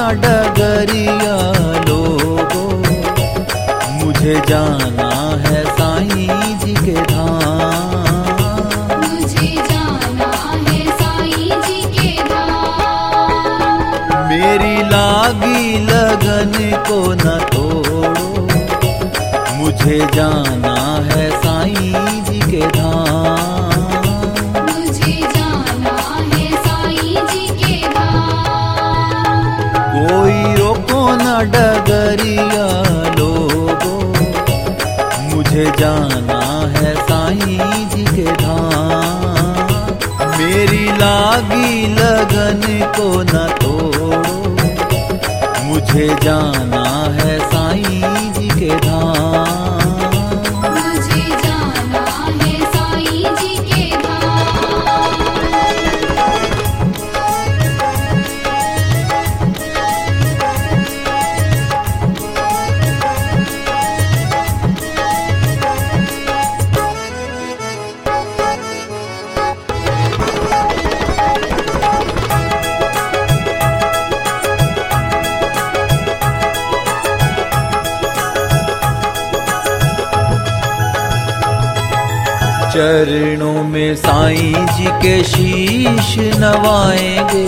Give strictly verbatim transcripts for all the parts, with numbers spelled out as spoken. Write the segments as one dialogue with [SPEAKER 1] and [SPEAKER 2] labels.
[SPEAKER 1] डगरिया लोगो, मुझे जाना है साईं जी के धाम।
[SPEAKER 2] मुझे जाना है साईं जी के धाम।
[SPEAKER 1] मेरी लागी लगन को न तोड़ो, मुझे जाना है साईं जी के धाम।
[SPEAKER 2] मुझे जाना है साईं जी के धाम।
[SPEAKER 1] कोई रोको न डगरिया लोगो, मुझे जाना है साईं जी के धाम। मेरी लागी लगन को न तोड़ो, मुझे जाना है साईं जी के धाम।
[SPEAKER 2] मुझे जाना है साईं जी के धाम।
[SPEAKER 1] चरणों में साईं जी के शीश नवाएंगे,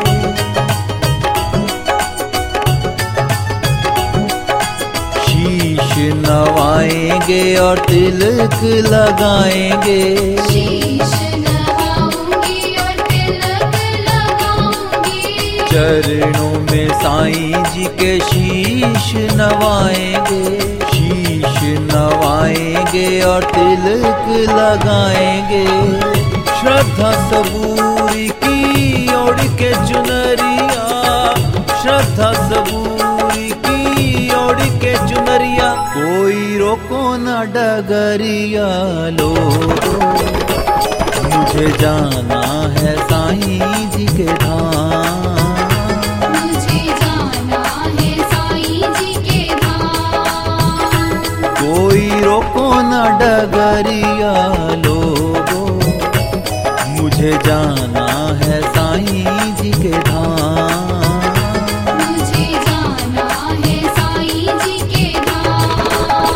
[SPEAKER 1] शीश नवाएंगे और तिलक लगाएंगे।
[SPEAKER 2] शीश नवाऊंगी और तिलक लगाऊंगी।
[SPEAKER 1] चरणों में साईं जी के शीश नवाएंगे, शीश नवाएंगे और तिलक लगाएंगे। श्रद्धा सबूरी की ओढ़ के चुनरिया, श्रद्धा सबूरी की ओढ़ के चुनरिया। कोई रोको न डगरिया लोगो, मुझे जाना है साईं जी के धाम।
[SPEAKER 2] मुझे जाना है साईं जी के धाम।
[SPEAKER 1] कोई रोको न डगरिया लोगो, मुझे जाना है साईं जी के धाम।
[SPEAKER 2] मुझे जाना है साईं जी के धाम।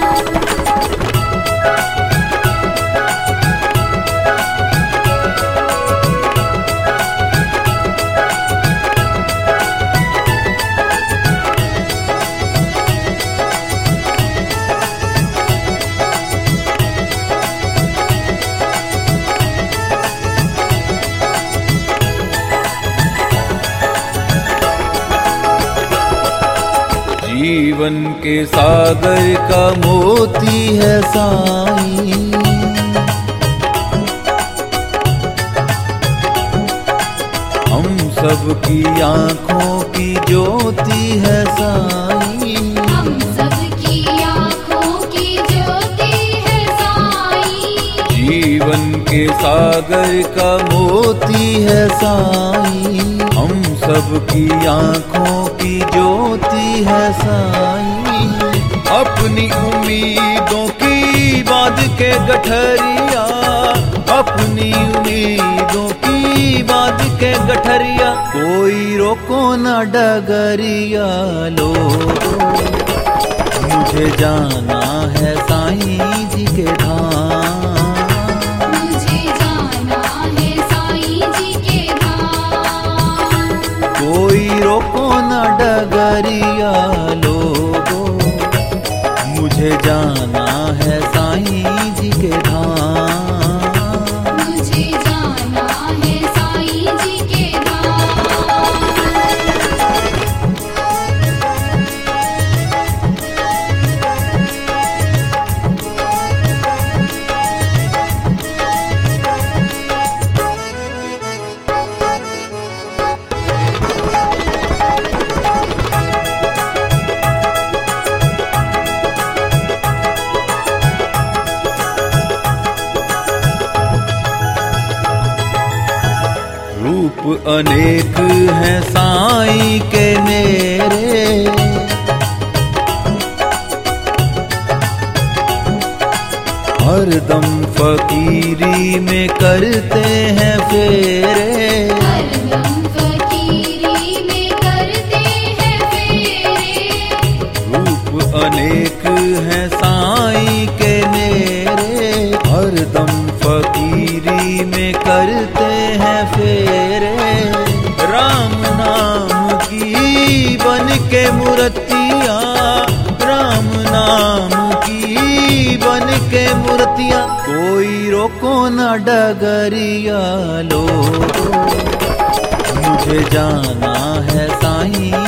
[SPEAKER 1] जीवन के सागर का मोती है साईं, हम सबकी आँखों की ज्योति है साईं।
[SPEAKER 2] हम सबकी आँखों की ज्योति है साईं।
[SPEAKER 1] जीवन के सागर का मोती है साईं, हम सबकी आँखों की ज्योति है साईं। अपनी उम्मीदों की बांध के गठरिया, अपनी उम्मीदों की बांध के गठरिया। कोई रोको न डगरिया लोगो, मुझे जाना है साईं जी के धाम।
[SPEAKER 2] मुझे जाना है साईं जी के धाम।
[SPEAKER 1] कोई रोको न डगरिया लोगो, मुझे जाना है साईं जी के धाम।
[SPEAKER 2] मुझे जाना है साईं जी के धाम।
[SPEAKER 1] रूप अनेक हैं साईं के मेरे, हरदम फकीरी में करते हैं फेरे।
[SPEAKER 2] हरदम फकीरी में करते
[SPEAKER 1] हैं साईं के मेरे, हरदम फकीरी में करते हैं फेरे। राम नाम की बन के मूर्तियाँ, राम नाम की बन के मूर्तियाँ, कोई रोको न डगरिया लोगो, मुझे जाना है साईं